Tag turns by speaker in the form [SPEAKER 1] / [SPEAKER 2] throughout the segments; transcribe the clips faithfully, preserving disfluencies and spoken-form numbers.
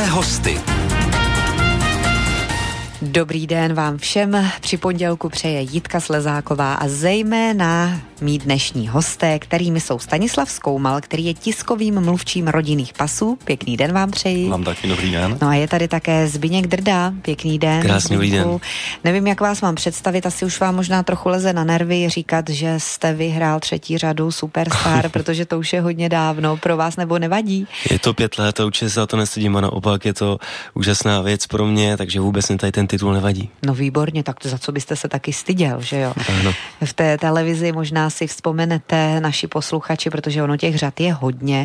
[SPEAKER 1] Máme hosty.
[SPEAKER 2] Dobrý den vám všem. Při pondělku přeje Jitka Slezáková a zejména mý dnešní hosté, kterými jsou Stanislav Skoumal, který je tiskovým mluvčím rodinných pasů. Pěkný den vám přeji.
[SPEAKER 3] Vám taky dobrý den.
[SPEAKER 2] No a je tady také Zbyněk Drda. Pěkný den.
[SPEAKER 3] Krásný dobrý den.
[SPEAKER 2] Nevím, jak vás mám představit, asi už vám možná trochu leze na nervy říkat, že jste vyhrál třetí řadu Superstar, protože to už je hodně dávno. Pro vás nebo nevadí?
[SPEAKER 3] Je to pět let a určitě se za to nestydím a naopak je to úžasná věc pro mě, takže vůbec mi tady ten titul nevadí.
[SPEAKER 2] No výborně, tak to za co byste se taky styděl, že jo?
[SPEAKER 3] Ano.
[SPEAKER 2] V té televizi možná si vzpomenete naši posluchači, protože ono těch řad je hodně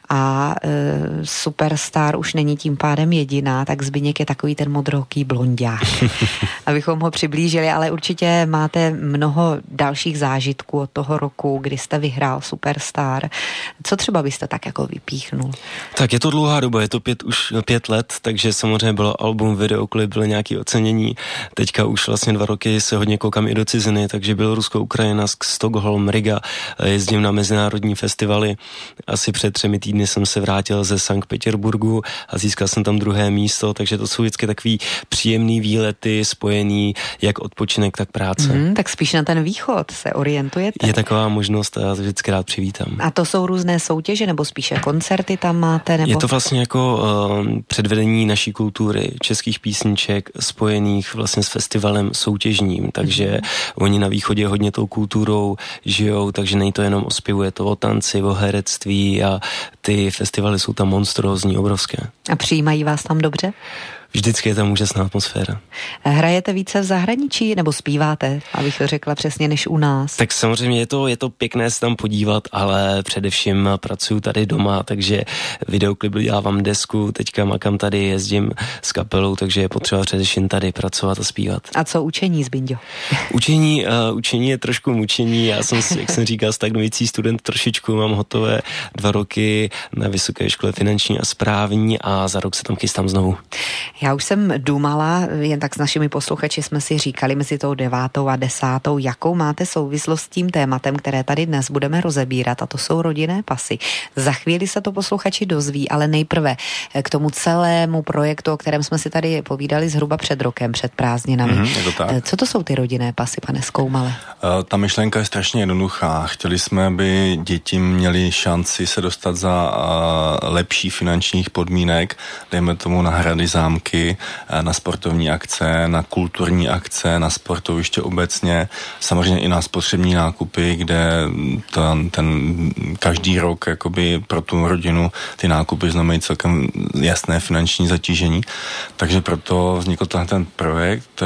[SPEAKER 2] a e, Superstar už není tím pádem jediná, tak Zbyněk je takový ten modrooký blonďák. Abychom ho přiblížili, ale určitě máte mnoho dalších zážitků od toho roku, kdy jste vyhrál Superstar. Co třeba byste tak jako vypíchnul?
[SPEAKER 3] Tak je to dlouhá doba, je to pět, už pět let, takže samozřejmě bylo album, videoklip, bylo nějaké ocenění. Teďka už vlastně dva roky se hodně koukám i do ciziny, takže Bělorusko, Ukrajina, Stockholm, Riga, jezdím na mezinárodní festivaly. Asi před třemi týdny jsem se vrátil ze Sankt Petěrburgu a získal jsem tam druhé místo, takže to jsou vždycky takový příjemný výlety, spojený jak odpočinek, tak práce.
[SPEAKER 2] Mm, tak spíš na ten východ se orientujete?
[SPEAKER 3] Je taková možnost a já to vždycky rád přivítám.
[SPEAKER 2] A to jsou různé soutěže, nebo spíše koncerty tam máte? Nebo...
[SPEAKER 3] Je to vlastně jako uh, předvedení naší kultury, českých písniček, spojených vlastně s festivalem soutěžním, takže mm. oni na východě hodně tou kulturou žijou, takže není to jenom o zpěvu, je to o tanci, o herectví a ty festivaly jsou tam monstrózní, obrovské.
[SPEAKER 2] A přijímají vás tam dobře?
[SPEAKER 3] Vždycky je tam úžasná atmosféra.
[SPEAKER 2] Hrajete více v zahraničí nebo zpíváte, abych to řekla přesně, než u nás?
[SPEAKER 3] Tak samozřejmě je to, je to pěkné se tam podívat, ale především pracuji tady doma, takže videoklip dělávám desku, teďka makám tady, jezdím s kapelou, takže je potřeba především tady pracovat a zpívat.
[SPEAKER 2] A co učení, Zbinďo?
[SPEAKER 3] Učení, uh, učení je trošku mučení, já jsem, jak jsem říkal, stagnující student trošičku, mám hotové dva roky na Vysoké škole finanční a správní a za rok se tam chystám znovu.
[SPEAKER 2] Já už jsem dumala, jen tak s našimi posluchači jsme si říkali mezi tou devátou a desátou, jakou máte souvislost s tím tématem, které tady dnes budeme rozebírat, a to jsou rodinné pasy. Za chvíli se to posluchači dozví, ale nejprve k tomu celému projektu, o kterém jsme si tady povídali zhruba před rokem, před prázdninami.
[SPEAKER 4] Mm-hmm, je to tak.
[SPEAKER 2] Co to jsou ty rodinné pasy, pane Skoumale?
[SPEAKER 4] Uh, ta myšlenka je strašně jednoduchá. Chtěli jsme, aby děti měly šanci se dostat za uh, lepší finančních podmínek, dejme tomu na hrady, zámky, na sportovní akce, na kulturní akce, na sportoviště obecně, samozřejmě i na spotřební nákupy, kde ten, ten každý rok jakoby pro tu rodinu ty nákupy znamenají celkem jasné finanční zatížení. Takže proto vznikl ten projekt,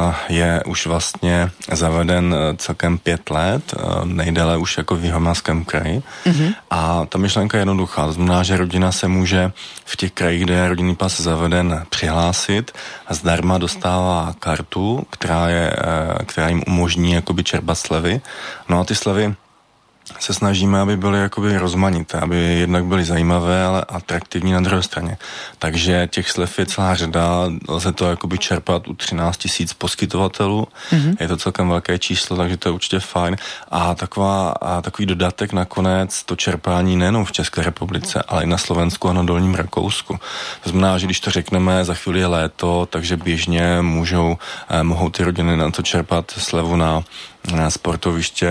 [SPEAKER 4] je už vlastně zaveden celkem pět let, nejdéle už jako v Jihomoravském kraji. Mm-hmm. A ta myšlenka je jednoduchá. To znamená, že rodina se může v těch krajích, kde je rodinný pas zaveden, přihlásit a zdarma dostává kartu, která, je, která jim umožní jakoby čerpat slevy. No a ty slevy se snažíme, aby byly jakoby rozmanité, aby jednak byly zajímavé, ale atraktivní na druhé straně. Takže těch slev je celá řada, lze to jakoby čerpat u třináct tisíc poskytovatelů. Mm-hmm. Je to celkem velké číslo, takže to je určitě fajn. A, taková, a takový dodatek nakonec to čerpání nejenom v České republice, ale i na Slovensku a na Dolním Rakousku. To znamená, že když to řekneme, za chvíli je léto, takže běžně můžou, eh, mohou ty rodiny na to čerpat slevu na na sportoviště,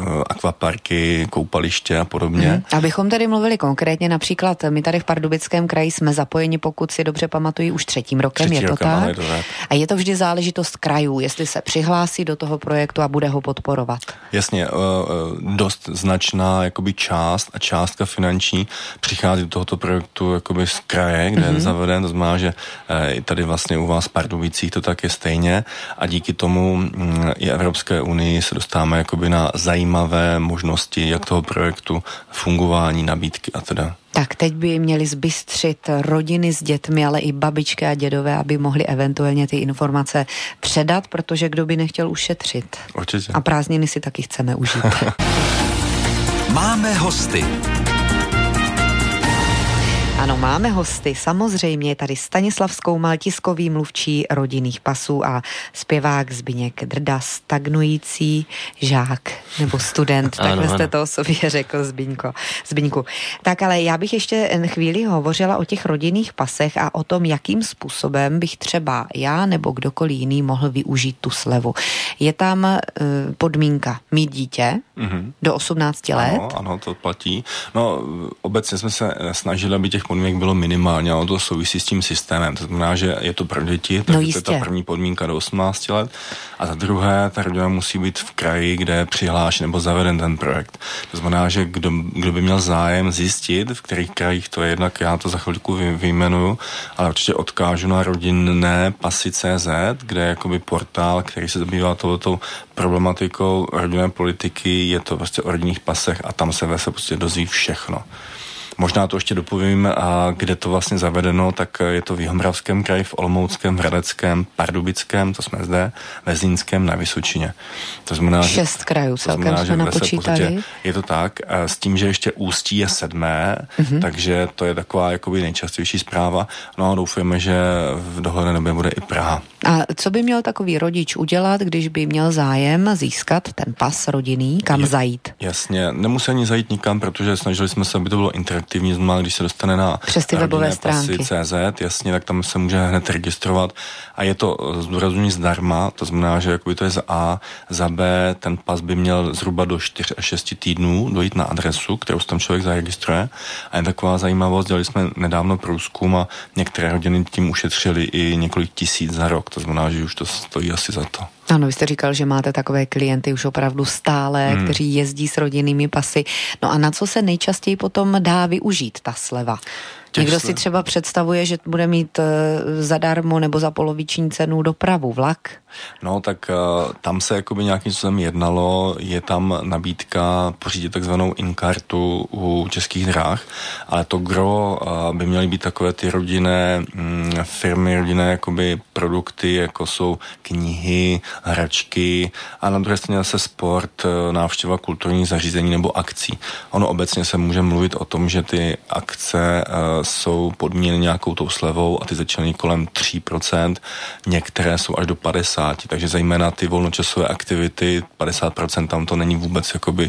[SPEAKER 4] akvaparky, koupaliště a podobně. Hmm.
[SPEAKER 2] Abychom tedy mluvili konkrétně, například my tady v Pardubickém kraji jsme zapojeni, pokud si dobře pamatuji, už třetím rokem,
[SPEAKER 4] Třetí
[SPEAKER 2] je to
[SPEAKER 4] rokem,
[SPEAKER 2] tak?
[SPEAKER 4] Je to tak?
[SPEAKER 2] A je to vždy záležitost krajů, jestli se přihlásí do toho projektu a bude ho podporovat.
[SPEAKER 4] Jasně, dost značná jakoby část a částka finanční přichází do tohoto projektu jakoby z kraje, kde mm-hmm. je zaveden, to znamená, že tady vlastně u vás v Pardubicích to tak je stejně a díky tomu i Evropské unii se dostáváme jakoby na zajímavé možnosti, jak toho projektu, fungování, nabídky a teda.
[SPEAKER 2] Tak teď by měli zbystřit rodiny s dětmi, ale i babičky a dědové, aby mohli eventuálně ty informace předat, protože kdo by nechtěl ušetřit.
[SPEAKER 4] Určitě.
[SPEAKER 2] A prázdniny si taky chceme užít.
[SPEAKER 1] Máme hosty.
[SPEAKER 2] Ano, Ano, máme hosty. Samozřejmě je tady Stanislav Skoumal, tiskový mluvčí rodinných pasů a zpěvák Zbyněk Drda, stagnující žák nebo student.
[SPEAKER 3] Ano,
[SPEAKER 2] Takhle
[SPEAKER 3] ano.
[SPEAKER 2] jste to o sobě řekl, Zbyňko. Zbyňku. Tak ale já bych ještě chvíli hovořila o těch rodinných pasech a o tom, jakým způsobem bych třeba já nebo kdokoliv jiný mohl využít tu slevu. Je tam uh, podmínka mít dítě mm-hmm. do osmnácti let?
[SPEAKER 4] Ano, ano, to platí. No, obecně jsme se snažili, aby těch podmínek bylo minimálně, ale to souvisí s tím systémem. To znamená, že je to pro děti, takže
[SPEAKER 2] no
[SPEAKER 4] to je ta první podmínka do osmnácti let. A za druhé, ta rodina musí být v kraji, kde je přihlášen nebo zaveden ten projekt. To znamená, že kdo, kdo by měl zájem zjistit, v kterých krajích to je, jednak já to za chvilku vyjmenuju, ale určitě odkážu na rodinné pasy tečka cé zet, kde je jakoby portál, který se zabývá touto problematikou rodinné politiky, je to prostě o rodinných pasech a tam se se prostě dozví všechno. Možná to ještě dopovím, a kde to vlastně zavedeno, tak je to v Jihomoravském kraji, v Olomouckém, v Hradeckém, Pardubickém, to jsme zde, ve Zlínském, na Vysočině. To znamená,
[SPEAKER 2] Šest
[SPEAKER 4] že,
[SPEAKER 2] krajů celkem
[SPEAKER 4] znamená,
[SPEAKER 2] jsme napočítali.
[SPEAKER 4] Je to tak, s tím, že ještě Ústí je sedmé, mm-hmm. takže to je taková jakoby nejčastější zpráva. No a doufujeme, že v dohledné době bude i Praha.
[SPEAKER 2] A co by měl takový rodič udělat, když by měl zájem získat ten pas rodinný, kam
[SPEAKER 4] je,
[SPEAKER 2] zajít?
[SPEAKER 4] Jasně, nemusí ani zajít nikam, protože snažili jsme se, aby to bylo interaktivní, znamená, když se dostane na
[SPEAKER 2] přes ty webové stránky
[SPEAKER 4] tečka cé zet, jasně, tak tam se může hned registrovat a je to zdůrazňuji zdarma, to znamená, že jakoby to je za A, za B, ten pas by měl zhruba do čtyř až šest týdnů dojít na adresu, kterou tam člověk zaregistruje. A je taková zajímavost, dělali jsme nedávno průzkum a některé rodiny tím ušetřili i několik tisíc za rok, to znamená, že už to stojí asi za to.
[SPEAKER 2] Ano, vy jste říkal, že máte takové klienty už opravdu stále, hmm. kteří jezdí s rodinnými pasy. No a na co se nejčastěji potom dá využít ta sleva? Někdo si třeba představuje, že bude mít uh, zadarmo nebo za poloviční cenu dopravu, vlak?
[SPEAKER 4] No, tak uh, tam se jakoby nějakým způsobem jednalo, je tam nabídka pořídit takzvanou in-kartu u Českých drah, ale to gro uh, by měly být takové ty rodinné mm, firmy, rodinné jakoby produkty, jako jsou knihy, hračky a na druhé straně zase sport, návštěva kulturních zařízení nebo akcí. Ono obecně se může mluvit o tom, že ty akce uh, jsou podmíněny nějakou tou slevou a ty začínají kolem tři procenta, některé jsou až do padesát procent, takže zejména ty volnočasové aktivity, padesát procent tam to není vůbec jakoby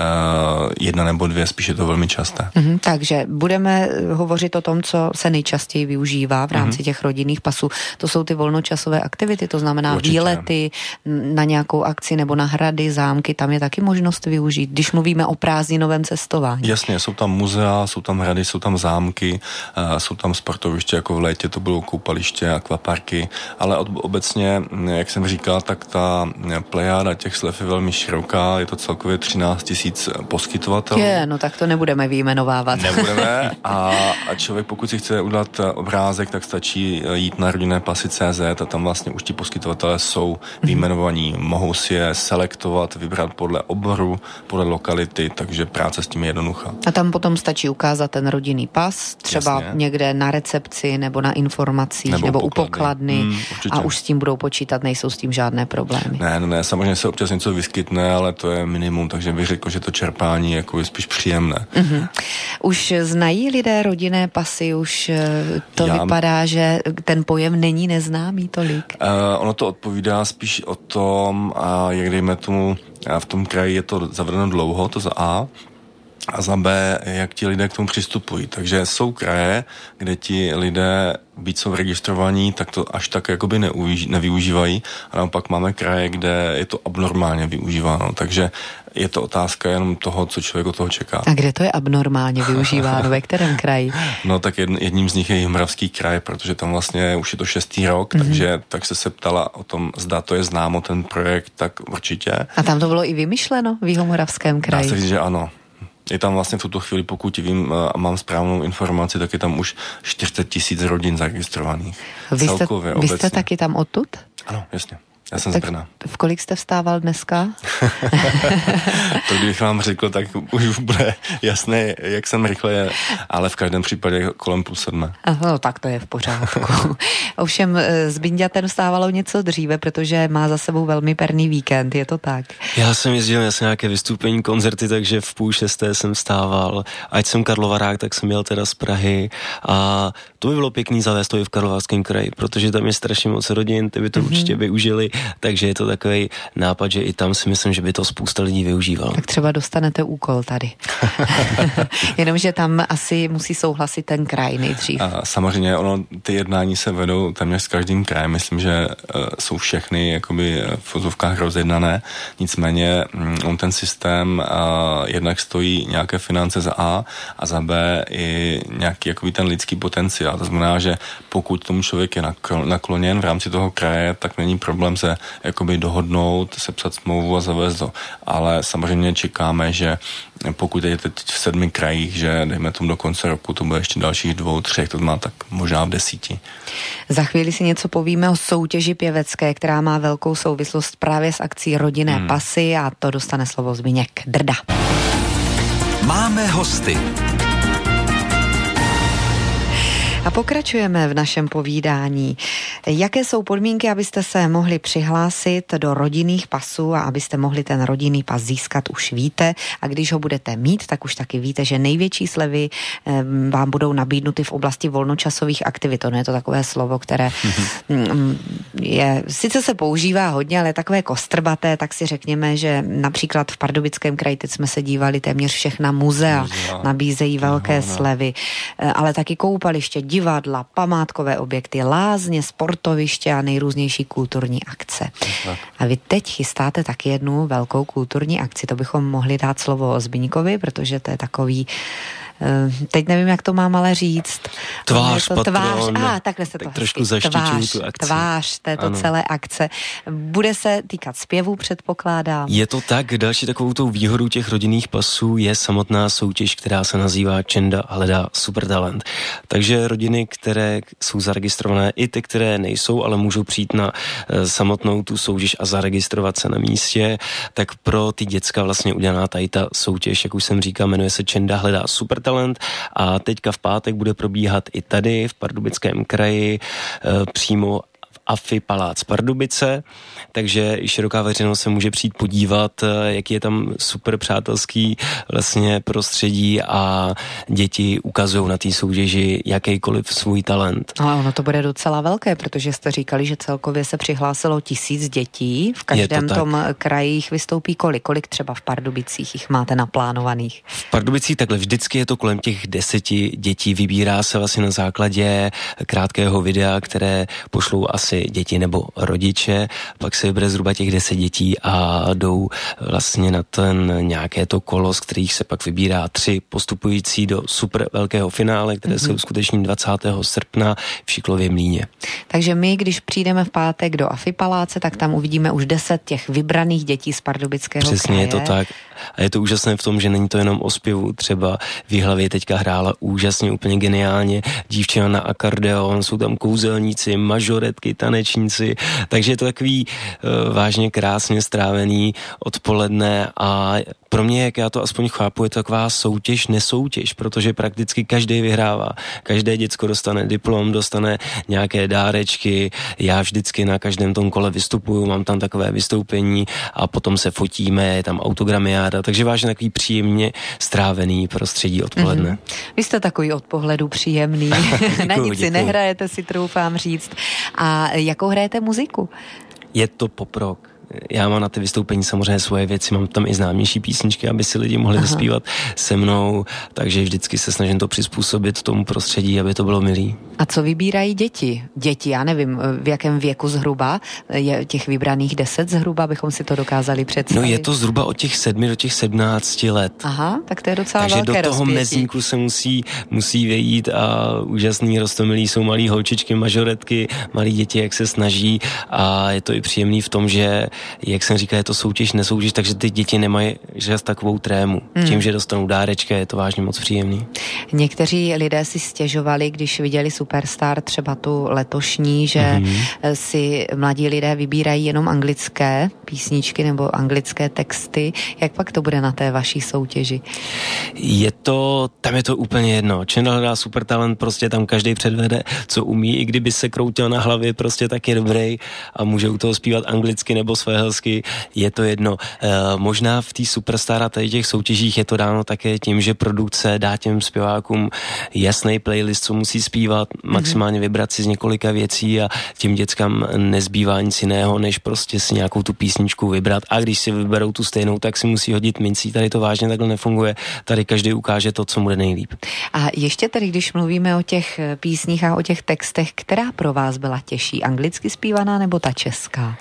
[SPEAKER 4] uh, jedna nebo dvě, spíš je to velmi časté.
[SPEAKER 2] Mm-hmm, takže budeme hovořit o tom, co se nejčastěji využívá v rámci mm-hmm. těch rodinných pasů. To jsou ty volnočasové aktivity, to znamená určitě výlety na nějakou akci nebo na hrady, zámky, tam je taky možnost využít, když mluvíme o prázdninovém cestování.
[SPEAKER 4] Jasně, jsou tam muzea, jsou tam hrady, jsou tam zámky, uh, jsou tam sportoviště, jako v létě to budou koupaliště, akvaparky, ale od, obecně, jak jsem říkal, tak ta plejáda těch slev je velmi široká, je to celkově třináct tisíc poskytovatelů.
[SPEAKER 2] Je, no tak to nebudeme vyjmenovávat.
[SPEAKER 4] Nebudeme a, a člověk, pokud si chce udělat obrázek, tak stačí jít na rodinné pasy tečka cé zet a tam vlastně už ti poskytovatelé jsou vyjmenovaní, mohou si je selektovat, vybrat podle oboru, podle lokality, takže práce s tím je jednoduchá.
[SPEAKER 2] A tam potom stačí ukázat ten rodinný pas, třeba jasně, někde na recepci nebo na informacích nebo, nebo u pokladny hmm, a už s tím budou počítat, nejsou s tím žádné problémy.
[SPEAKER 4] Ne, ne, ne, samozřejmě se občas něco vyskytne, ale to je minimum, takže bych řekl, že to čerpání jako je spíš příjemné.
[SPEAKER 2] Mm-hmm. Už znají lidé rodinné pasy, už to Já... vypadá, že ten pojem není neznámý tolik.
[SPEAKER 4] Uh, ono to odpovídá spíš o tom, a jak dejme tomu, v tom kraji je to zavedeno dlouho, to za A, a za B, jak ti lidé k tomu přistupují. Takže jsou kraje, kde ti lidé byť jsou registrovaní, tak to až tak jakoby neuvíž, nevyužívají. A naopak máme kraje, kde je to abnormálně využíváno. Takže je to otázka jenom toho, co člověk od toho čeká.
[SPEAKER 2] A kde to je abnormálně využíváno? Ve kterém kraji?
[SPEAKER 4] No tak jedn, jedním z nich je Jihomoravský kraj, protože tam vlastně už je to šestý rok, mm-hmm. takže tak se se ptala o tom, zda to je známo ten projekt, tak určitě.
[SPEAKER 2] A tam to bylo i vymyšleno v Jihomoravském kraji?
[SPEAKER 4] Dá se říct, že ano. Je tam vlastně v tuto chvíli, pokud vím a mám správnou informaci, tak je tam už čtyřicet tisíc rodin zaregistrovaných.
[SPEAKER 2] Vy jste, vy jste taky tam odtud?
[SPEAKER 4] Ano, jasně. Já jsem
[SPEAKER 2] tak
[SPEAKER 4] z Brna.
[SPEAKER 2] V kolik jste vstával dneska?
[SPEAKER 4] To kdybych vám řekl, tak už bude jasné, jak jsem rychle, ale v každém případě kolem půl sedmé.
[SPEAKER 2] No, tak to je v pořádku. Ovšem Zbinďa ten vstávalo něco dříve, protože má za sebou velmi perný víkend, je to tak?
[SPEAKER 3] Já jsem jezdil na nějaké vystoupení, koncerty, takže v půl šesté jsem vstával. Ať jsem karlovarák, tak jsem jel teda z Prahy a to by bylo pěkný zavést to i v Karlovarském kraji, protože tam je strašně moc rodin, ty by to mm-hmm. určitě využili, takže je to takový nápad, že i tam si myslím, že by to spousta lidí využívalo.
[SPEAKER 2] Tak třeba dostanete úkol tady. Jenomže tam asi musí souhlasit ten kraj nejdřív.
[SPEAKER 4] A samozřejmě ono, ty jednání se vedou téměř s každým krajem, myslím, že uh, jsou všechny jakoby v fotovkách rozjednané, nicméně um, on ten systém uh, jednak stojí nějaké finance za A a za B i nějaký jakoby ten lidský potenciál. To znamená, že pokud tomu člověk je nakloněn v rámci toho kraje, tak není problém se jakoby dohodnout, sepsat smlouvu a zavést to. Ale samozřejmě čekáme, že pokud je teď v sedmi krajích, že dejme tomu do konce roku, to bude ještě dalších dvou, třech, to má tak možná v desíti.
[SPEAKER 2] Za chvíli si něco povíme o soutěži pěvecké, která má velkou souvislost právě s akcí Rodinné hmm. pasy a to dostane slovo Zbyněk Drda.
[SPEAKER 1] Máme hosty.
[SPEAKER 2] A pokračujeme v našem povídání. Jaké jsou podmínky, abyste se mohli přihlásit do rodinných pasů a abyste mohli ten rodinný pas získat, už víte. A když ho budete mít, tak už taky víte, že největší slevy vám budou nabídnuty v oblasti volnočasových aktivit. To je to takové slovo, které je, sice se používá hodně, ale takové kostrbaté, tak si řekněme, že například v Pardubickém kraji, teď jsme se dívali, téměř všechna muzea nabízejí velké slevy, ale taky koupaliště, divadla, památkové objekty, lázně, sportoviště a nejrůznější kulturní akce. A vy teď chystáte taky jednu velkou kulturní akci. To bychom mohli dát slovo Zbyňkovi, protože to je takový, teď nevím, jak to mám ale říct.
[SPEAKER 3] Tvář,
[SPEAKER 2] to
[SPEAKER 3] patron.
[SPEAKER 2] Tvář, ah, takhle se
[SPEAKER 3] tak
[SPEAKER 2] to
[SPEAKER 3] trošku zaštiťuju tu akci.
[SPEAKER 2] Tvář této ano. celé akce. Bude se týkat zpěvu, předpokládám.
[SPEAKER 3] Je to tak, další takovou tou výhodou těch rodinných pasů je samotná soutěž, která se nazývá Čenda hledá supertalent. Takže rodiny, které jsou zaregistrované, i ty, které nejsou, ale můžou přijít na e, samotnou tu soutěž a zaregistrovat se na místě, tak pro ty děcka vlastně udělaná tady ta soutěž, jak už jsem říkal, jmenuje se Čenda hledá supertalent. A teďka v pátek bude probíhat i tady v Pardubickém kraji e, přímo v Afi Palác Pardubice, takže i široká veřejnost se může přijít podívat, jaký je tam super přátelský vlastně prostředí a děti ukazují na té soutěži jakýkoliv svůj talent.
[SPEAKER 2] Ale ono to bude docela velké, protože jste říkali, že celkově se přihlásilo tisíc dětí. V každém tom kraji jich vystoupí kolik? Kolik třeba v Pardubicích jich máte naplánovaných?
[SPEAKER 3] V Pardubicích takhle vždycky je to kolem těch deseti dětí. Vybírá se vlastně na základě krátkého videa, které pošlou asi děti nebo rodiče, pak se vybere zhruba těch deset dětí a jdou vlastně na ten nějaké to kolo, z kterých se pak vybírá tři postupující do super velkého finále, které mm-hmm. se uskuteční dvacátého srpna v Šiklově Mlýně.
[SPEAKER 2] Takže my, když přijdeme v pátek do Afi Paláce, tak tam uvidíme už deset těch vybraných dětí z Pardubického kraje.
[SPEAKER 3] Přesně, je to tak. A je to úžasné v tom, že není to jenom o zpěvu. Třeba v Jihlavě teďka hrála úžasně, úplně geniálně dívčina na akordeon, jsou tam kouzelníci, mažoretky, tanečníci, takže je to takový uh, vážně krásně strávený odpoledne a pro mě, jak já to aspoň chápu, je to taková soutěž, nesoutěž, protože prakticky každý vyhrává. Každé děcko dostane diplom, dostane nějaké dárečky, já vždycky na každém tom kole vystupuju, mám tam takové vystoupení a potom se fotíme, je tam autogramiáda, takže vážně takový příjemně strávený prostředí odpoledne. Mm-hmm.
[SPEAKER 2] Vy jste takový od pohledu příjemný, na nic si nehrajete, si troufám říct. A jakou hrajete muziku?
[SPEAKER 3] Je to pop rock. Já mám na ty vystoupení samozřejmě svoje věci, mám tam i známější písničky, aby si lidi mohli Aha. zaspívat se mnou, takže vždycky se snažím to přizpůsobit tomu prostředí, aby to bylo milý.
[SPEAKER 2] A co vybírají děti? Děti, já nevím, v jakém věku zhruba, je těch vybraných deset zhruba, abychom si to dokázali představit.
[SPEAKER 3] No je to zhruba od těch sedmi do těch sedmnácti let.
[SPEAKER 2] Aha, tak to je docela
[SPEAKER 3] takže
[SPEAKER 2] velké
[SPEAKER 3] do toho
[SPEAKER 2] rozpětí.
[SPEAKER 3] mezníku se musí, musí vejít a úžasný roztomilí jsou malí holčičky, mažoretky, malí děti, jak se snaží a je to i příjemný v tom, že jak jsem říkal, je to soutěž, nesoutěž, takže ty děti nemají žas takovou trému. Mm. Tím, že dostanou dárečka, je to vážně moc příjemný.
[SPEAKER 2] Někteří lidé si stěžovali, když viděli Superstar, třeba tu letošní, že mm-hmm. si mladí lidé vybírají jenom anglické písničky nebo anglické texty. Jak pak to bude na té vaší soutěži?
[SPEAKER 3] Je to, tam je to úplně jedno. Channel hledá super talent, prostě tam každý předvede, co umí, i kdyby se kroutil na hlavě, prostě tak je dobrý a může u toho zpívat anglicky nebo svahelsky, je to jedno. E, možná v té Superstar a tady těch soutěžích je to dáno také tím, že produkce dá těm zpěvákům jasný playlist, co musí zpívat, maximálně vybrat si z několika věcí a těm dětskám nezbývá nic jiného, než prostě si nějakou tu písničku vybrat, a když si vyberou tu stejnou, tak si musí hodit mincí. Tady to vážně takhle nefunguje. Tady každý ukáže to, co mu jde nejlíp.
[SPEAKER 2] A ještě tedy, když mluvíme o těch písních a o těch textech, která pro vás byla těžší? Anglicky zpívaná nebo ta česká?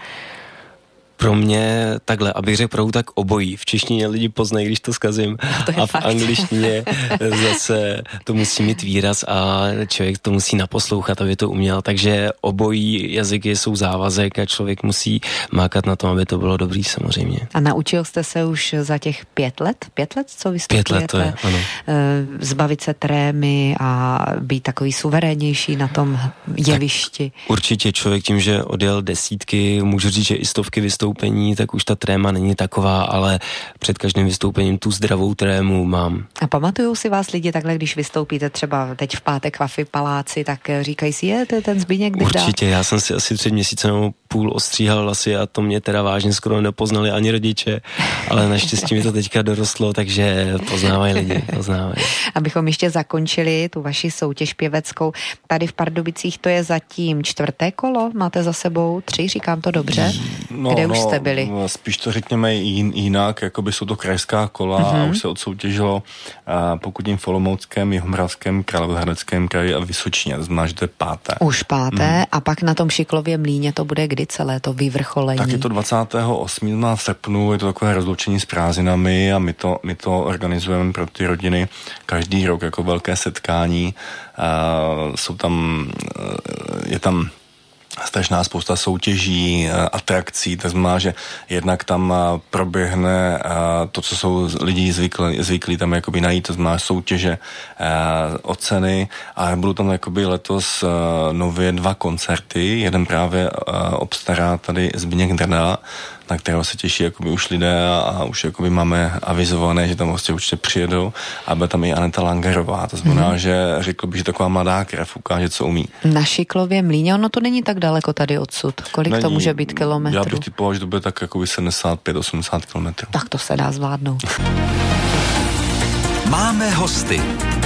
[SPEAKER 3] Pro mě takhle, abych řekl pravdu, tak obojí. V češtině lidi poznají, když to zkazím.
[SPEAKER 2] To
[SPEAKER 3] a v
[SPEAKER 2] fakt.
[SPEAKER 3] angličtině zase to musí mít výraz a člověk to musí naposlouchat, aby to uměl. Takže obojí jazyky jsou závazek a člověk musí mákat na tom, aby to bylo dobrý samozřejmě.
[SPEAKER 2] A naučil jste se už za těch pět let? Pět let, co vystupujete?
[SPEAKER 3] Pět let to je, ano.
[SPEAKER 2] Zbavit se trémy a být takový suverénnější na tom jevišti.
[SPEAKER 3] Tak určitě člověk tím, že odjel desítky, můžu říct, že i stovky vystoupení, tak už ta tréma není taková, ale před každým vystoupením tu zdravou trému mám.
[SPEAKER 2] A pamatujou si vás lidi takhle, když vystoupíte třeba teď v pátek v Afi Paláci, tak říkají si, je, to je ten Zbyněk Drda?
[SPEAKER 3] Určitě, já jsem si asi před měsícem nebo půl ostříhal vlasy a to mě teda vážně skoro nepoznali ani rodiče, ale naštěstí mi to teďka dorostlo, takže poznávají lidi, poznávají.
[SPEAKER 2] Abychom ještě zakončili tu vaši soutěž pěveckou, tady v Pardubicích to je zatím čtvrté kolo, máte za sebou tři, říkám to dobře?
[SPEAKER 4] No,
[SPEAKER 2] Kde už
[SPEAKER 4] no,
[SPEAKER 2] jste byli?
[SPEAKER 4] Spíš to řekněme jinak, jakoby jsou to krajská kola mm-hmm. a už se odsoutěžilo, pokud jim v Olomouckém, Jihomoravském, Královéhradeckém kraji a Vysočině, to znamená, že to je páté.
[SPEAKER 2] Už páté mm. a pak na tom Šiklově Mlýně to bude kdy celé to vyvrcholení?
[SPEAKER 4] Tak je to dvacátého osmého srpnu, je to takové rozloučení s prázdninami a my to, my to organizujeme pro ty rodiny každý rok jako velké setkání. Uh, jsou tam, uh, je tam strašná spousta soutěží, atrakcí, to znamená, že jednak tam proběhne to, co jsou lidi zvyklí, zvyklí tam jakoby najít, to znamená soutěže, oceny, a budou tam jakoby letos nově dva koncerty, jeden právě obstará tady Zbyněk Drda, na kterého se těší jakoby už lidé a, a už jakoby máme avizované, že tam vlastně určitě přijedou, a bude tam i Aneta Langerová, to znamená, mm. že řekl bych, že taková mladá krev ukáže, co umí.
[SPEAKER 2] Na Šiklově Mlýně, ono to není tak daleko tady odsud. Kolik není, to může být kilometrů?
[SPEAKER 4] Já bych typoval, že to bude tak jakoby sedmdesát pět osmdesát kilometrů.
[SPEAKER 2] Tak to se dá zvládnout.
[SPEAKER 1] Máme hosty.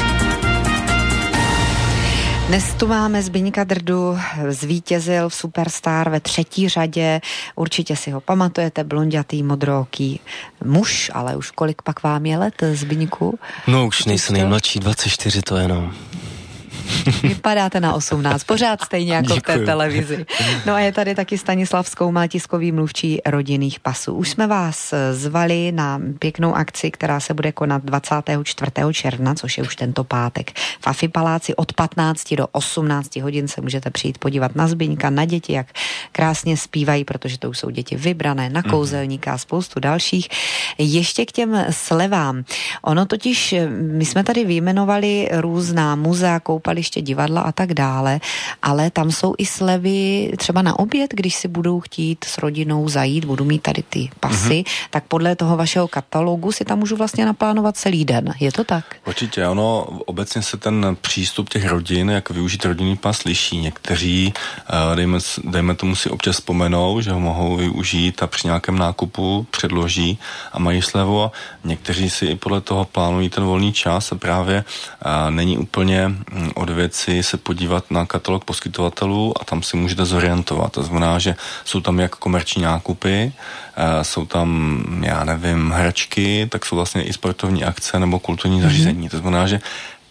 [SPEAKER 2] Dnes tu máme Zbyňka Drdu, zvítězil v Superstar ve třetí řadě, určitě si ho pamatujete, blondětý, modrooký muž, ale už kolik pak vám je let, Zbyňku?
[SPEAKER 3] No už nejsem nejmladší, dvacet čtyři to jenom.
[SPEAKER 2] Vypadáte na osmnáct, pořád stejně jako
[SPEAKER 3] Děkuju.
[SPEAKER 2] v té televizi. No a je tady taky Stanislav Zkoumal, tiskový mluvčí rodinných pasů. Už jsme vás zvali na pěknou akci, která se bude konat dvacátého čtvrtého června, což je už tento pátek. V Afi Paláci od patnácti do osmnácti hodin se můžete přijít podívat na Zbyňka, na děti, jak krásně zpívají, protože to už jsou děti vybrané, na kouzelníka a spoustu dalších. Ještě k těm slevám. Ono totiž, my jsme tady vyjmenovali různá muzea, koupaliště, divadla a tak dále, ale tam jsou i slevy třeba na oběd, když si budou chtít s rodinou zajít, budu mít tady ty pasy, mm-hmm. tak podle toho vašeho katalogu si tam můžu vlastně naplánovat celý den. Je to tak?
[SPEAKER 4] Určitě, ono, obecně se ten přístup těch rodin, jak využít rodinný pas, liší. Někteří, dejme, dejme tomu, si občas vzpomenou, že ho mohou využít a při nějakém nákupu předloží a mají slevu. Někteří si i podle toho plánují ten volný čas a právě a není úplně od věci se podívat na katalog poskytovatelů a tam si můžete zorientovat. To znamená, že jsou tam jak komerční nákupy, jsou tam, já nevím, hračky, tak jsou vlastně i sportovní akce nebo kulturní zařízení. To znamená, že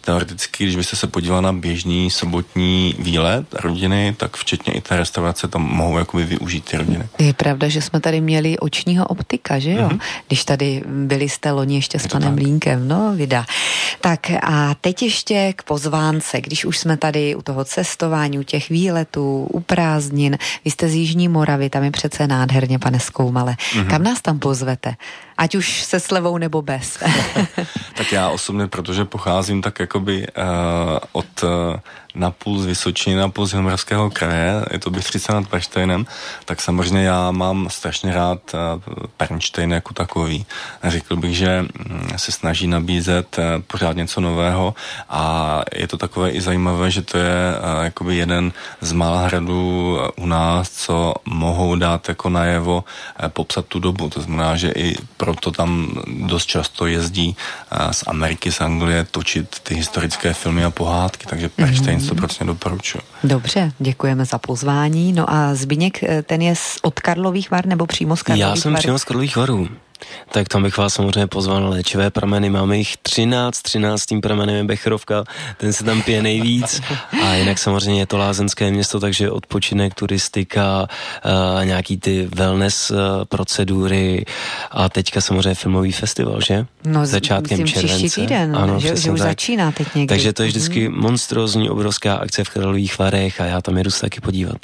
[SPEAKER 4] teoreticky, když byste se podíval na běžný sobotní výlet rodiny, tak včetně i té restaurace tam mohou jakoby využít ty rodiny. Je
[SPEAKER 2] pravda, že jsme tady měli očního optika, že jo? Mm-hmm. Když tady byli jste loni ještě s panem Línkem, no vida. Tak a teď ještě k pozvánce, když už jsme tady u toho cestování, u těch výletů, u prázdnin, vy jste z Jižní Moravy, tam je přece nádherně, pane Skoumale. Mm-hmm. Kam nás tam pozvete? Ať už se slevou nebo bez.
[SPEAKER 4] Tak já osobně, protože pocházím tak jakoby uh, od uh, napůl z Vysočiny, napůl z Jihomoravského kraje, je to Bystřice nad Pernštejnem, tak samozřejmě já mám strašně rád uh, Pernštejn jako takový. Řekl bych, že um, se snaží nabízet uh, pořád něco nového a je to takové i zajímavé, že to je uh, jakoby jeden z mála hradů uh, u nás, co mohou dát jako najevo uh, popsat tu dobu. To znamená, že i proto tam dost často jezdí uh, z Ameriky, z Anglie točit ty historické filmy a pohádky, takže Pernštejn mm-hmm. to prostě doporučuji.
[SPEAKER 2] Dobře, děkujeme za pozvání. No a Zbyněk, ten je od Karlových Var nebo přímo z Karlových Var?
[SPEAKER 3] Já jsem přímo z Karlových Varů. Tak tam bych vás samozřejmě pozval na léčivé prameny. Máme jich třináct, třináctým pramenem je Becherovka, ten se tam pije nejvíc. A jinak samozřejmě je to lázeňské město, takže odpočinek, turistika, uh, nějaký ty wellness uh, procedury a teďka samozřejmě filmový festival, že?
[SPEAKER 2] No,
[SPEAKER 3] začátkem července.
[SPEAKER 2] Příští týden,
[SPEAKER 3] ano,
[SPEAKER 2] že, že už tak. Začíná teď někdy.
[SPEAKER 3] Takže to je vždycky mm. monstrózní, obrovská akce v Karlových Varech a já tam jedu se taky podívat.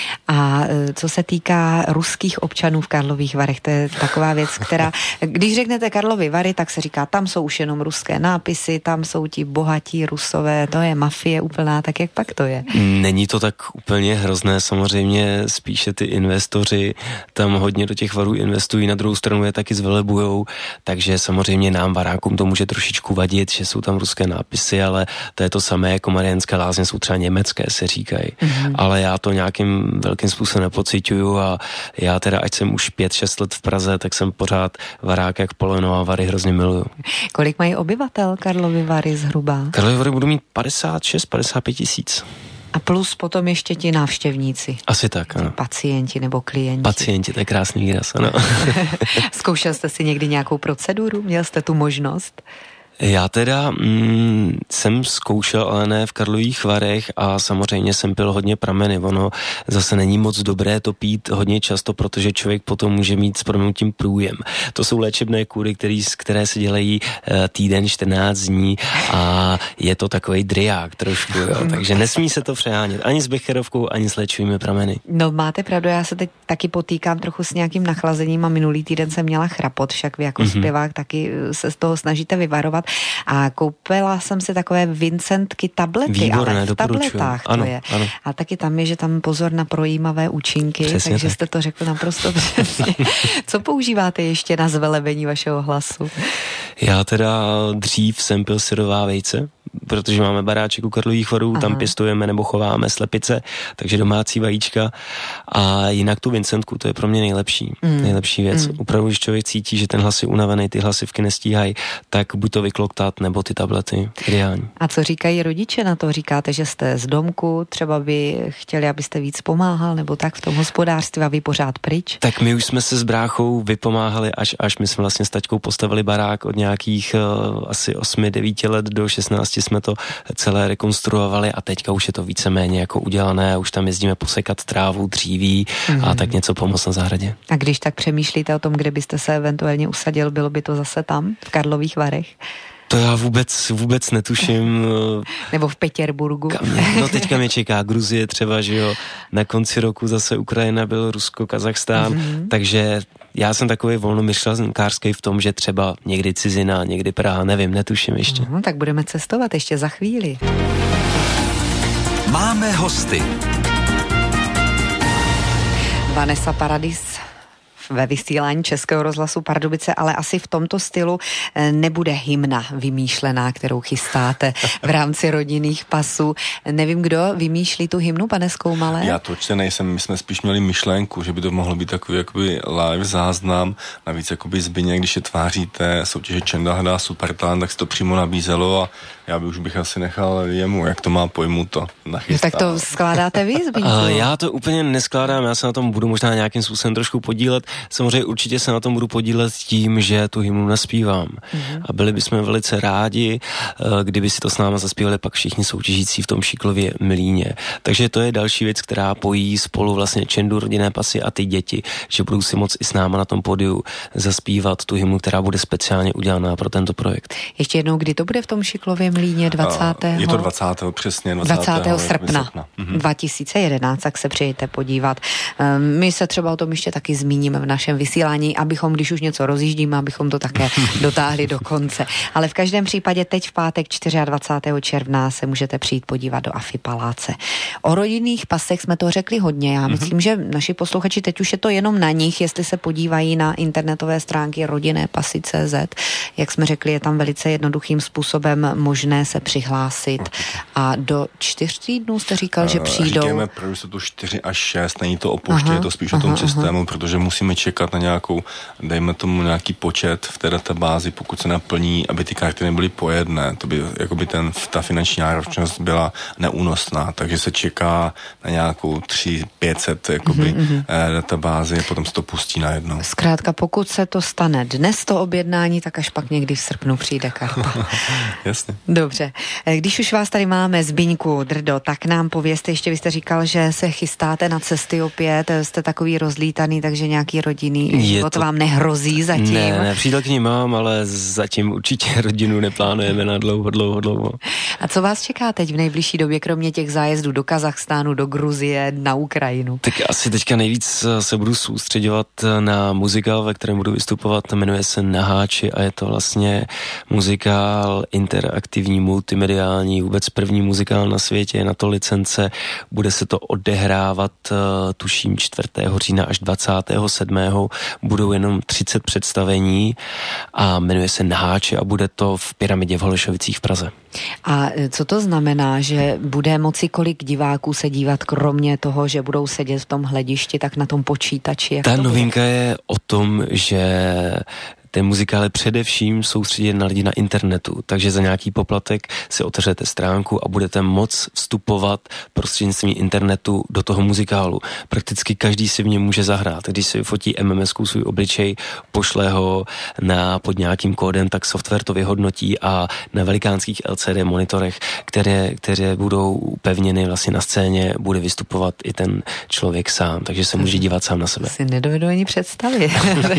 [SPEAKER 2] A co se týká ruských občanů v Karlových Varech, to je taková věc, která, když řeknete Karlovy Vary, tak se říká, tam jsou už jenom ruské nápisy, tam jsou ti bohatí Rusové, to je mafie úplná, tak jak pak to je?
[SPEAKER 3] Není to tak úplně hrozné, samozřejmě spíše ty investoři tam hodně do těch varů investují, na druhou stranu je taky zvelebujou, takže samozřejmě nám Varákům to může trošičku vadit, že jsou tam ruské nápisy, ale to je to samé jako Mariánské Lázně, jsou třeba německé, se říkají, mm-hmm. ale já to nějakým velkým způsobem nepociťuju a já teda, ať jsem už pět, šest let v Praze, tak jsem pořád Varák jak poleno a Vary hrozně miluju.
[SPEAKER 2] Kolik mají obyvatel Karlovy Vary zhruba?
[SPEAKER 3] Karlovy Vary budou mít padesát šest padesát pět tisíc.
[SPEAKER 2] A plus potom ještě ti návštěvníci.
[SPEAKER 3] Asi tak, ano.
[SPEAKER 2] Pacienti nebo klienti.
[SPEAKER 3] Pacienti, to je krásný výraz, ano.
[SPEAKER 2] Zkoušel jste si někdy nějakou proceduru? Měl jste tu možnost?
[SPEAKER 3] Já teda mm, jsem zkoušel, ale ne v Karlových Varech a samozřejmě jsem pil hodně prameny. Ono zase není moc dobré to pít hodně často, protože člověk potom může mít s prominutím průjem. To jsou léčebné kůry, který, které se dělají uh, týden, čtrnáct dní a je to takovej driák trošku, jo. Takže nesmí se to přehánět ani s Becherovkou, ani s léčivými prameny.
[SPEAKER 2] No máte pravdu, já se teď taky potýkám trochu s nějakým nachlazením a minulý týden jsem měla chrapot, však vy jako mm-hmm. zpěvák taky se z toho snažíte vyvarovat. A koupila jsem si takové Vincentky tablety,
[SPEAKER 3] Výborné,
[SPEAKER 2] ale v tabletách
[SPEAKER 3] ano,
[SPEAKER 2] to je.
[SPEAKER 3] Ano.
[SPEAKER 2] A taky tam je, že tam pozor na projímavé účinky,
[SPEAKER 3] přesně
[SPEAKER 2] takže
[SPEAKER 3] tak.
[SPEAKER 2] jste to řekl naprosto přesně. Co používáte ještě na zvelebení vašeho hlasu?
[SPEAKER 3] Já teda dřív jsem pil syrová vejce, protože máme baráček u Karlových Varů, tam pěstujeme nebo chováme slepice, takže domácí vajíčka a jinak tu Vincentku, to je pro mě nejlepší, mm. nejlepší věc. Mm. Opravdu, když člověk cítí, že ten hlas je unavený, ty hlasivky nestíhají, tak buď to vykloktat, nebo ty tablety, ideální.
[SPEAKER 2] A co říkají rodiče na to? Říkáte, že jste z domku, třeba by chtěli, abyste víc pomáhal, nebo tak v tom hospodářství a vy pořád pryč?
[SPEAKER 3] Tak my už jsme se s bráchou vypomáhali, až až my jsme vlastně s taťkou postavili barák od nějakých uh, asi osmi devíti let do šestnácti jsme to celé rekonstruovali a teďka už je to víceméně jako udělané, už tam jezdíme posekat trávu, dříví mm. a tak něco pomoct na zahradě. A když tak přemýšlíte o tom, kde byste se eventuálně usadil, bylo by to zase tam, v Karlových Varech? To já vůbec, vůbec netuším. Nebo v Petěrburgu. No teďka mě čeká Gruzie třeba, že jo, na konci roku zase Ukrajina, byl Rusko, Kazachstán, mm-hmm. takže já jsem takový volnomyšlenkářský v tom, že třeba někdy cizina, někdy Praha, nevím, netuším ještě. No, tak budeme cestovat ještě za chvíli.
[SPEAKER 1] Máme hosty.
[SPEAKER 2] Vanessa Paradis ve vysílání Českého rozhlasu Pardubice, ale asi v tomto stylu nebude hymna vymýšlená, kterou chystáte v rámci rodinných pasů. Nevím, kdo vymýšlí tu hymnu, pane Skoumale? Já to určitě nejsem, my jsme spíš měli myšlenku, že by to mohlo být takový jakoby live záznam, navíc jakoby Zbyněk, když je tváří té soutěže Čenda hledá super talent, tak se to přímo nabízelo a
[SPEAKER 4] Já by už bych asi nechal jemu, jak to má pojmuto.
[SPEAKER 2] Tak to skládáte vy, Zbyňku?
[SPEAKER 3] Já to úplně neskládám, já se na tom budu možná nějakým způsobem trošku podílet. Samozřejmě určitě se na tom budu podílet tím, že tu hymnu naspívám. Mm-hmm. A byli bychom velice rádi, kdyby si to s náma zaspívali pak všichni soutěžící v tom Šiklově Mlýně. Takže to je další věc, která pojí spolu vlastně Čendu, rodinné pasy a ty děti, že budou si moc i s náma na tom pódiu zaspívat tu hymnu, která bude speciálně udělaná pro tento projekt.
[SPEAKER 2] Ještě jednou, kdy to bude v tom Šiklově Mlýně? dvacátého
[SPEAKER 4] Je to dvacátého přesně.
[SPEAKER 2] dvacátého dvacátého srpna dva tisíce jedenáct, tak se přijďte podívat. My se třeba o tom ještě taky zmíníme v našem vysílání, abychom, když už něco rozjíždíme, abychom to také dotáhli do konce. Ale v každém případě teď v pátek dvacátého čtvrtého června se můžete přijít podívat do Afy Paláce. O rodinných pasech jsme to řekli hodně. Já myslím, že naši posluchači, teď už je to jenom na nich, jestli se podívají na internetové stránky rodinné pasy tečka cé zet. Jak jsme řekli, je tam velice jednoduchým způsobem možné se přihlásit a do čtyř týdnů jste říkal, že přijdou.
[SPEAKER 4] Říkáme, protože jsou to čtyři až šest, není to o poště, je to spíš aha, o tom aha, systému, aha. protože musíme čekat na nějakou, dejme tomu nějaký počet v té databázi, pokud se naplní, aby ty karty nebyly pojedné, to by jakoby ten, ta finanční náročnost byla neúnosná, takže se čeká na nějakou tři, pět set jakoby mm-hmm. eh, databázi a potom se to pustí najednou.
[SPEAKER 2] Zkrátka, pokud se to stane dnes to objednání, tak až pak někdy v srpnu přijde karta.
[SPEAKER 4] Jasně.
[SPEAKER 2] Dobře. Když už vás tady máme, Zbyňku, Drdo, tak nám povězte, ještě vy jste říkal, že se chystáte na cesty opět, jste takový rozlítaný, takže nějaký rodinný život to... vám nehrozí zatím.
[SPEAKER 3] Ne, ne, přítelkyni mám, ale zatím určitě rodinu neplánujeme na dlouho, dlouho, dlouho.
[SPEAKER 2] A co vás čeká teď v nejbližší době, kromě těch zájezdů do Kazachstánu, do Gruzie, na Ukrajinu?
[SPEAKER 3] Tak asi teďka nejvíc se budu soustředovat na muzikál, ve kterém budu vystupovat, jmenuje se Na háči a je to vlastně muzikál interaktivní, multimediální, vůbec první muzikál na světě, na to licence, bude se to odehrávat tuším čtvrtého října až dvacátého sedmého Budou jenom třicet představení a jmenuje se Na háči a bude to v Pyramidě v Holešovicích v Praze.
[SPEAKER 2] A co to znamená, že bude moci kolik diváků se dívat, kromě toho, že budou sedět v tom hledišti, tak na tom počítači? Jak
[SPEAKER 3] Ta
[SPEAKER 2] to
[SPEAKER 3] novinka
[SPEAKER 2] bude?
[SPEAKER 3] je o tom, že ten muzikál je především soustředěn na lidi na internetu, takže za nějaký poplatek si otevřete stránku a budete moc vstupovat prostřednictvím internetu do toho muzikálu. Prakticky každý si v něm může zahrát. Když si fotí em em esku svůj obličej, pošle ho na, pod nějakým kódem, tak software to vyhodnotí a na velikánských el cé dé monitorech, které, které budou upevněny vlastně na scéně, bude vystupovat i ten člověk sám, takže se může dívat sám na sebe.
[SPEAKER 2] Si nedovedu ani představit.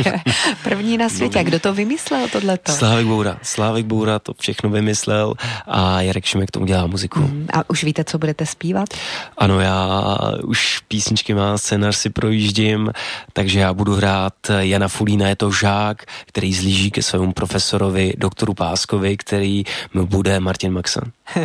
[SPEAKER 2] První na světě. A kdo to vymyslel, tohleto?
[SPEAKER 3] Slávek Boura. Slávek Boura to všechno vymyslel a Jarek Šimek tomu dělá muziku.
[SPEAKER 2] Mm, a už víte, co budete zpívat?
[SPEAKER 3] Ano, já už písničky mám, scénář si projíždím, takže já budu hrát Jana Fulína, je to žák, který zlíží ke svému profesorovi, doktoru Páskovi, který mu bude Martin Maxa.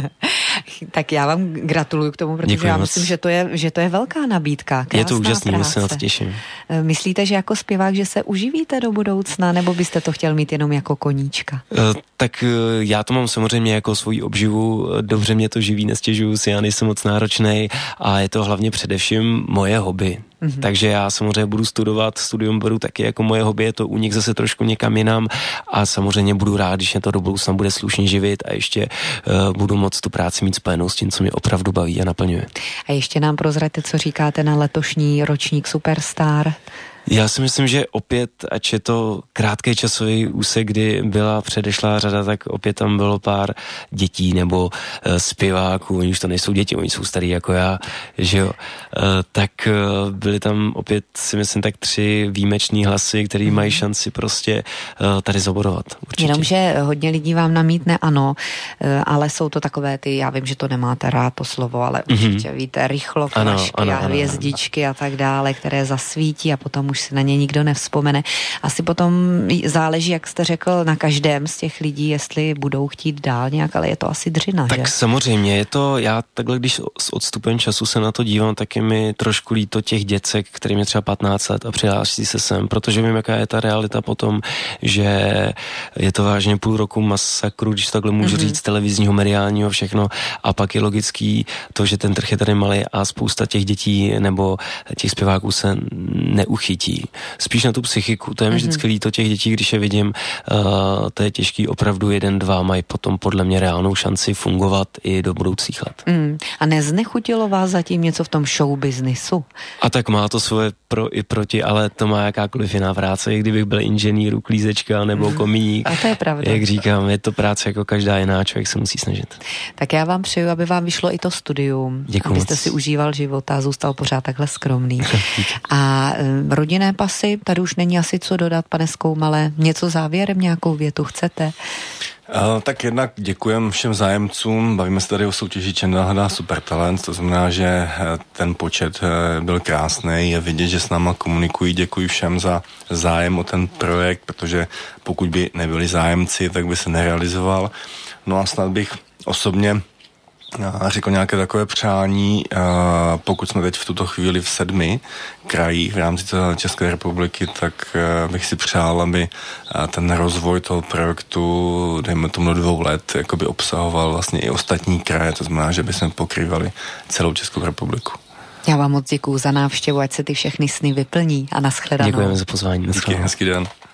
[SPEAKER 2] Tak já vám gratuluju k tomu, protože
[SPEAKER 3] Děkuji
[SPEAKER 2] já
[SPEAKER 3] moc.
[SPEAKER 2] myslím, že to je, že to je velká nabídka. Krásná
[SPEAKER 3] je to úžasný,
[SPEAKER 2] práce.
[SPEAKER 3] moc se na to těším.
[SPEAKER 2] Myslíte, že jako zpěvák, že se uživíte do budoucna, nebo byste to chtěl mít jenom jako koníčka?
[SPEAKER 3] Uh, tak uh, já to mám samozřejmě jako svoji obživu, dobře mě to živí, nestěžuju si, já nejsem moc náročnej a je to hlavně především moje hobby. Mm-hmm. Takže já samozřejmě budu studovat, studium beru taky jako moje hobby, je to únik zase trošku někam jinam a samozřejmě budu rád, když mě to do budoucna bude slušně živit a ještě uh, budu moc tu práci mít spojenou s tím, co mě opravdu baví a naplňuje.
[SPEAKER 2] A ještě nám prozraďte, co říkáte na letošní ročník Superstar.
[SPEAKER 3] Já si myslím, že opět, ač je to krátký časový úsek, kdy byla předešlá řada, tak opět tam bylo pár dětí nebo uh, zpěváků, oni už to nejsou děti, oni jsou starý jako já, že jo, uh, tak uh, byly tam opět, si myslím, tak tři výjimečný hlasy, který mají šanci prostě uh, tady zabodovat. Určitě.
[SPEAKER 2] Jenomže hodně lidí vám namítne ano, uh, ale jsou to takové ty, já vím, že to nemáte rád to slovo, ale mm-hmm. určitě víte, rychlovkašky a hvězdičky a tak dále, které zasvítí a potom už si na ně nikdo nevzpomene. Asi potom záleží, jak jste řekl, na každém z těch lidí, jestli budou chtít dál nějak, ale je to asi dřina,
[SPEAKER 3] tak
[SPEAKER 2] že?
[SPEAKER 3] Samozřejmě, je to, já takhle, když s odstupem času se na to dívám, tak je mi trošku líto těch děcek, kterým je třeba patnáct let a přihlásí se sem, protože vím, jaká je ta realita potom, že je to vážně půl roku masakru, když takhle můžu mm-hmm. říct, televizního, mediálního, všechno a pak je logický to, že ten trh je tady malý a spousta těch dětí nebo těch zpěváků se neuchytí dětí. Spíš na tu psychiku. To je mi mm-hmm. vždycky líto těch dětí, když je vidím, uh, to je těžký, opravdu jeden, dva mají potom podle mě reálnou šanci fungovat i do budoucích let.
[SPEAKER 2] Mm. A neznechutilo vás zatím něco v tom show businessu?
[SPEAKER 3] A tak má to svoje pro i proti, ale to má jakákoliv jiná práce, i kdybych byl inženýr, uklízečka nebo komíník.
[SPEAKER 2] A to je pravda.
[SPEAKER 3] Jak říkám, je to práce jako každá jiná, člověk se musí snažit.
[SPEAKER 2] Tak já vám přeju, aby vám vyšlo i to studium.
[SPEAKER 3] Děkuju
[SPEAKER 2] abyste
[SPEAKER 3] moc.
[SPEAKER 2] si užíval život a zůstal pořád takhle skromný. A um, rodinné pasy, tady už není asi co dodat, pane Skoumale. Něco závěrem, nějakou větu chcete?
[SPEAKER 4] Uh, tak jednak děkujem všem zájemcům, bavíme se tady o soutěži Čendal hledá supertalent, to znamená, že ten počet byl krásný, je vidět, že s náma komunikují, děkuji všem za zájem o ten projekt, protože pokud by nebyli zájemci, tak by se nerealizoval. No a snad bych osobně řekl nějaké takové přání, pokud jsme teď v tuto chvíli v sedmi krajích v rámci České republiky, tak bych si přál, aby ten rozvoj toho projektu, dejme tomu do dvou let, jakoby obsahoval vlastně i ostatní kraje, to znamená, že by jsme pokrývali celou Českou republiku.
[SPEAKER 2] Já vám moc děkuju za návštěvu, ať se ty všechny sny vyplní a nashledanou.
[SPEAKER 3] Děkujeme za pozvání.
[SPEAKER 4] Díky, hezký den.